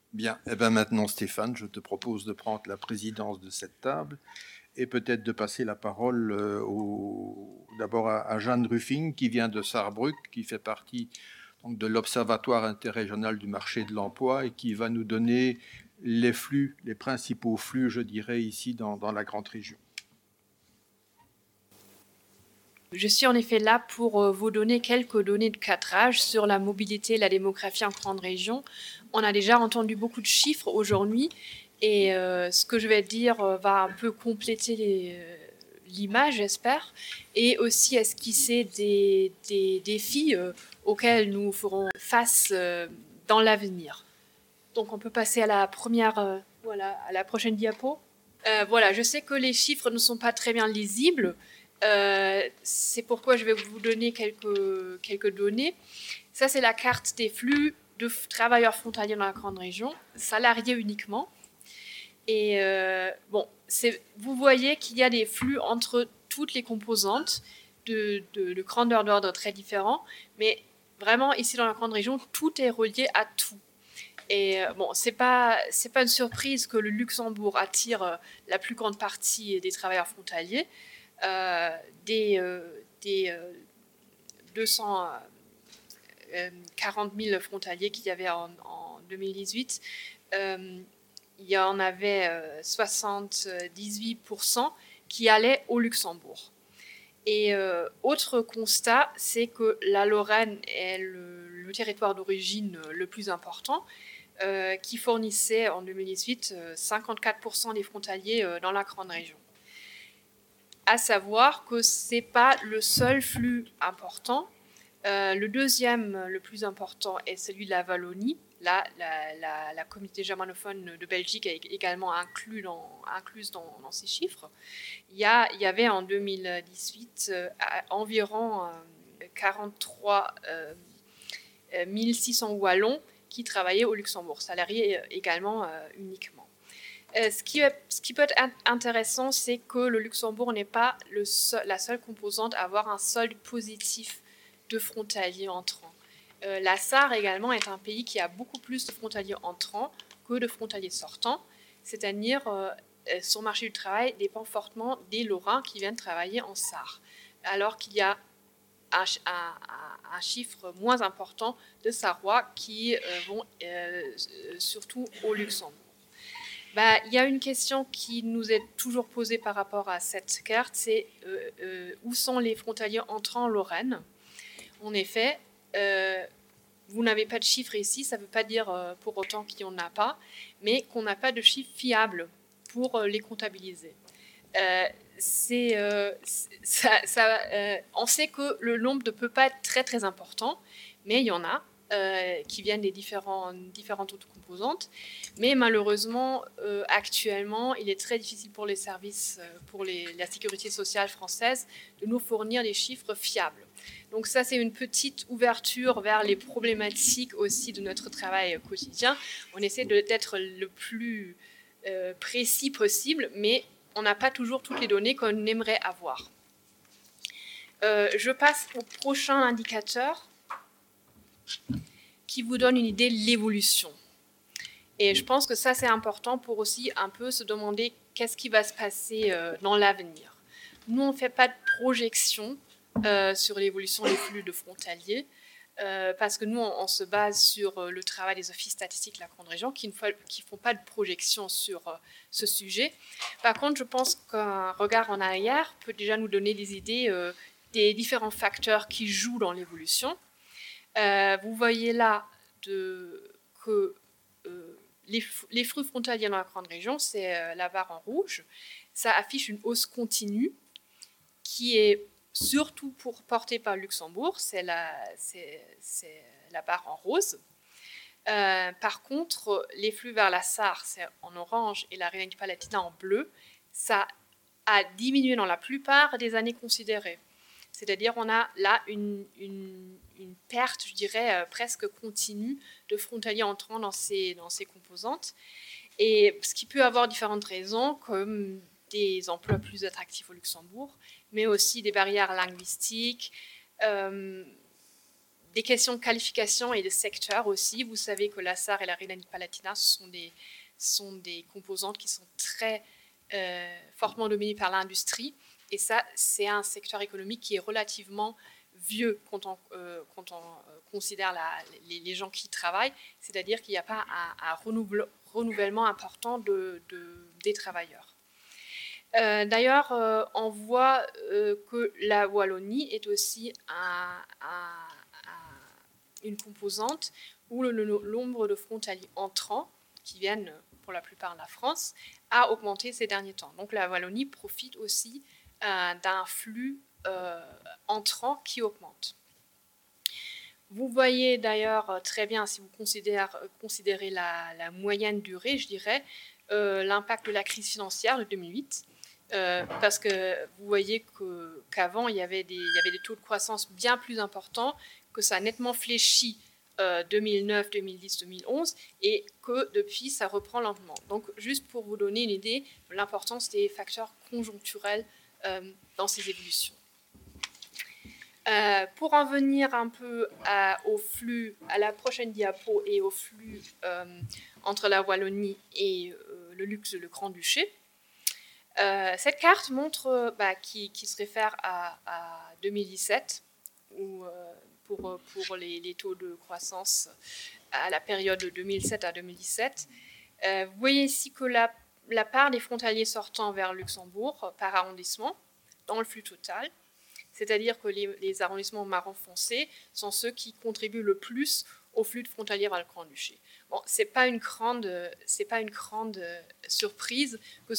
Bien, eh bien maintenant Stéphane, je te propose de prendre la présidence de cette table et peut-être de passer la parole d'abord à Jeanne Ruffing qui vient de Sarrebruck, qui fait partie donc, de l'Observatoire interrégional du marché de l'emploi et qui va nous donner les flux, les principaux flux, je dirais, ici dans la grande région. Je suis en effet là pour vous donner quelques données de cadrage sur la mobilité et la démographie en grande région. On a déjà entendu beaucoup de chiffres aujourd'hui et ce que je vais dire va un peu compléter l'image, j'espère, et aussi esquisser des défis auxquels nous ferons face dans l'avenir. Donc on peut passer à la première, voilà, à la prochaine diapo. Voilà, je sais que les chiffres ne sont pas très bien lisibles. C'est pourquoi je vais vous donner quelques données. Ça, c'est la carte des flux de travailleurs frontaliers dans la grande région, salariés uniquement. Et vous voyez qu'il y a des flux entre toutes les composantes de grandeur d'ordre très différents, mais vraiment, ici dans la grande région, tout est relié à tout. Et c'est pas une surprise que le Luxembourg attire la plus grande partie des travailleurs frontaliers. Des 240 000 frontaliers qu'il y avait en 2018, il y en avait 78% qui allaient au Luxembourg. Et autre constat, c'est que la Lorraine est le territoire d'origine le plus important, qui fournissait en 2018 54% des frontaliers dans la grande région. À savoir que ce n'est pas le seul flux important. Le deuxième, le plus important, est celui de la Wallonie. Là, la communauté germanophone de Belgique est également incluse dans ces chiffres. Il y avait en 2018 environ 43 600 Wallons qui travaillaient au Luxembourg, salariés également uniquement. Ce qui peut être intéressant, c'est que le Luxembourg n'est pas la seule composante à avoir un solde positif de frontaliers entrants. La Sarre également est un pays qui a beaucoup plus de frontaliers entrants que de frontaliers sortants, c'est-à-dire son marché du travail dépend fortement des Lorrains qui viennent travailler en Sarre, alors qu'il y a un chiffre moins important de Sarrois qui vont surtout au Luxembourg. Il y a une question qui nous est toujours posée par rapport à cette carte, c'est où sont les frontaliers entrants en Lorraine ? En effet, vous n'avez pas de chiffres ici, ça ne veut pas dire pour autant qu'il n'y en a pas, mais qu'on n'a pas de chiffres fiables pour les comptabiliser. On sait que le nombre ne peut pas être très très important, mais il y en a qui viennent des différentes autres composantes. Mais malheureusement, actuellement, il est très difficile pour les services, pour la sécurité sociale française, de nous fournir des chiffres fiables. Donc ça, c'est une petite ouverture vers les problématiques aussi de notre travail quotidien. On essaie d'être le plus précis possible, mais on n'a pas toujours toutes les données qu'on aimerait avoir. Je passe au prochain indicateur qui vous donne une idée de l'évolution. Et je pense que ça, c'est important pour aussi un peu se demander qu'est-ce qui va se passer dans l'avenir. Nous, on ne fait pas de projection sur l'évolution des flux de frontaliers, parce que nous, on se base sur le travail des offices statistiques de la grande région qui ne font pas de projection sur ce sujet. Par contre, je pense qu'un regard en arrière peut déjà nous donner des idées des différents facteurs qui jouent dans l'évolution. Vous voyez là que les flux frontaliers dans la grande région, c'est la barre en rouge. Ça affiche une hausse continue qui est surtout portée par le Luxembourg, c'est la barre en rose. Par contre, les flux vers la Sarre, c'est en orange, et la Rhénanie-Palatinat en bleu, ça a diminué dans la plupart des années considérées. C'est-à-dire on a là une perte, je dirais, presque continue de frontaliers entrant dans ces composantes. Et ce qui peut avoir différentes raisons, comme des emplois plus attractifs au Luxembourg, mais aussi des barrières linguistiques, des questions de qualification et de secteur aussi. Vous savez que la Sarre et la Rhénanie-Palatinat sont des composantes qui sont très fortement dominées par l'industrie. Et ça, c'est un secteur économique qui est relativement vieux quand on considère les gens qui y travaillent. C'est-à-dire qu'il n'y a pas un renouvellement important des travailleurs. D'ailleurs, on voit que la Wallonie est aussi une composante où le nombre de frontaliers entrants, qui viennent pour la plupart de la France, a augmenté ces derniers temps. Donc la Wallonie profite aussi d'un flux entrant qui augmente. Vous voyez d'ailleurs très bien, si vous considérez la moyenne durée, je dirais, l'impact de la crise financière de 2008, parce que vous voyez qu'avant, il y avait des taux de croissance bien plus importants, que ça a nettement fléchi 2009, 2010, 2011, et que depuis, ça reprend lentement. Donc, juste pour vous donner une idée de l'importance des facteurs conjoncturels dans ces évolutions. Pour en venir un peu au flux, à la prochaine diapo, et au flux entre la Wallonie et le luxe de le Grand-Duché, cette carte montre, qui se réfère à 2017, où, pour les taux de croissance à la période de 2007 à 2017. Vous voyez ici que la part des frontaliers sortant vers Luxembourg par arrondissement dans le flux total, c'est-à-dire que les arrondissements marron foncé sont ceux qui contribuent le plus au flux de frontaliers vers le Grand-Duché. Bon, c'est pas une grande surprise que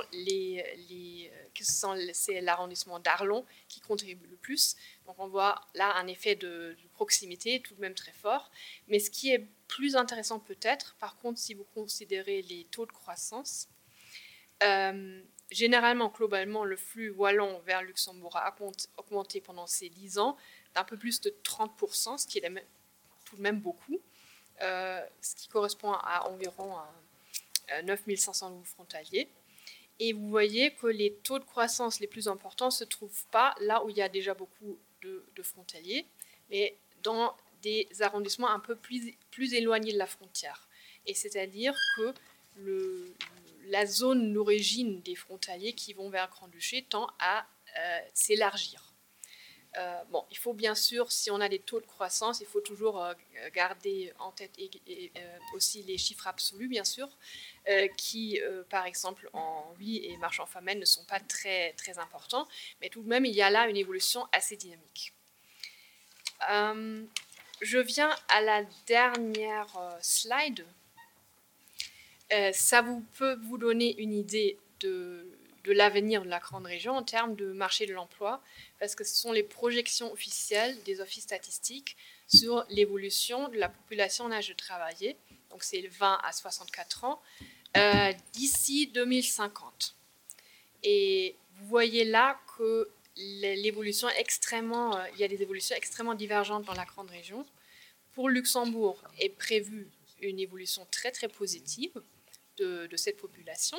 c'est l'arrondissement d'Arlon qui contribue le plus. Donc on voit là un effet de proximité tout de même très fort. Mais ce qui est plus intéressant peut-être, par contre, si vous considérez les taux de croissance, généralement, globalement, le flux wallon vers Luxembourg a augmenté pendant ces 10 ans d'un peu plus de 30%, ce qui est tout de même beaucoup, ce qui correspond à environ 9500 nouveaux frontaliers. Et vous voyez que les taux de croissance les plus importants ne se trouvent pas là où il y a déjà beaucoup de frontaliers, mais dans des arrondissements un peu plus éloignés de la frontière. Et c'est-à-dire que la zone d'origine des frontaliers qui vont vers le Grand-Duché tend à s'élargir. Bon, il faut bien sûr, si on a des taux de croissance, il faut toujours garder en tête aussi les chiffres absolus, bien sûr, qui, par exemple, en vie et marchand famine ne sont pas très, très importants, mais tout de même, il y a là une évolution assez dynamique. Je viens à la dernière slide. Ça peut vous donner une idée de l'avenir de la grande région en termes de marché de l'emploi, parce que ce sont les projections officielles des offices statistiques sur l'évolution de la population en âge de travailler, donc c'est 20 à 64 ans, d'ici 2050. Et vous voyez là que il y a des évolutions extrêmement divergentes dans la grande région. Pour Luxembourg est prévue une évolution très très positive de cette population.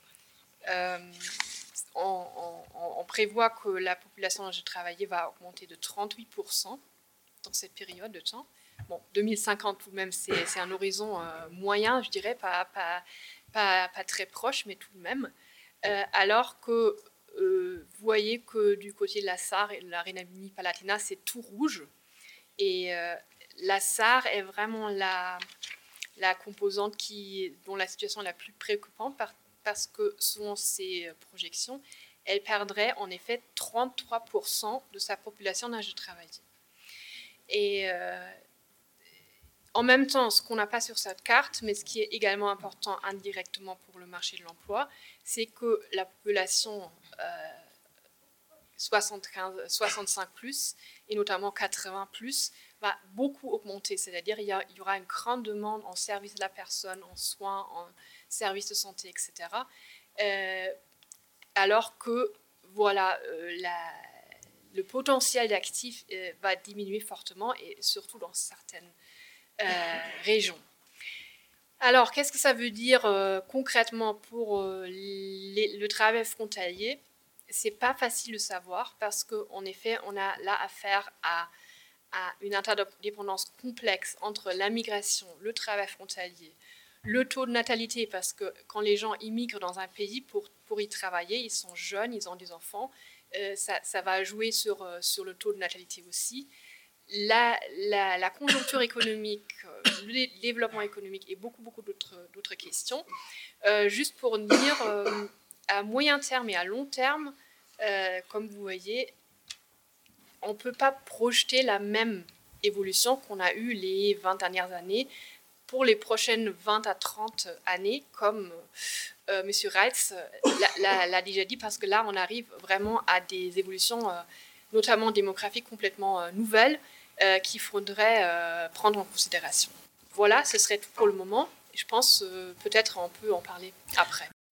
On prévoit que la population en âge de travailler va augmenter de 38% dans cette période de temps. Bon, 2050 tout de même, c'est un horizon moyen, je dirais, pas très proche, mais tout de même. Alors que vous voyez que du côté de la Sarre et de la Rhénanie-Palatinat, c'est tout rouge. Et la Sarre est vraiment la composante dont la situation est la plus préoccupante parce que, selon ces projections, elle perdrait en effet 33% de sa population en âge de travailler. Et en même temps, ce qu'on n'a pas sur cette carte, mais ce qui est également important indirectement pour le marché de l'emploi, c'est que la population 65+, et notamment 80+, va beaucoup augmenter. C'est-à-dire qu'il y aura une grande demande en services de la personne, en soins, en services de santé, etc. Alors que voilà, le potentiel d'actifs va diminuer fortement, et surtout dans certaines régions. Alors, qu'est-ce que ça veut dire concrètement pour le travail frontalier ? C'est pas facile de savoir parce qu'en effet, on a là affaire à à une interdépendance complexe entre la migration, le travail frontalier, le taux de natalité, parce que quand les gens immigrent dans un pays pour y travailler, ils sont jeunes, ils ont des enfants, ça va jouer sur le taux de natalité aussi. La conjoncture économique, le développement économique et beaucoup d'autres questions. Juste pour dire, à moyen terme et à long terme, comme vous voyez, on ne peut pas projeter la même évolution qu'on a eue les 20 dernières années pour les prochaines 20 à 30 années, comme M. Reitz l'a déjà dit, parce que là, on arrive vraiment à des évolutions, notamment démographiques, complètement nouvelles, qu'il faudrait prendre en considération. Voilà, ce serait tout pour le moment. Je pense peut-être on peut en parler après.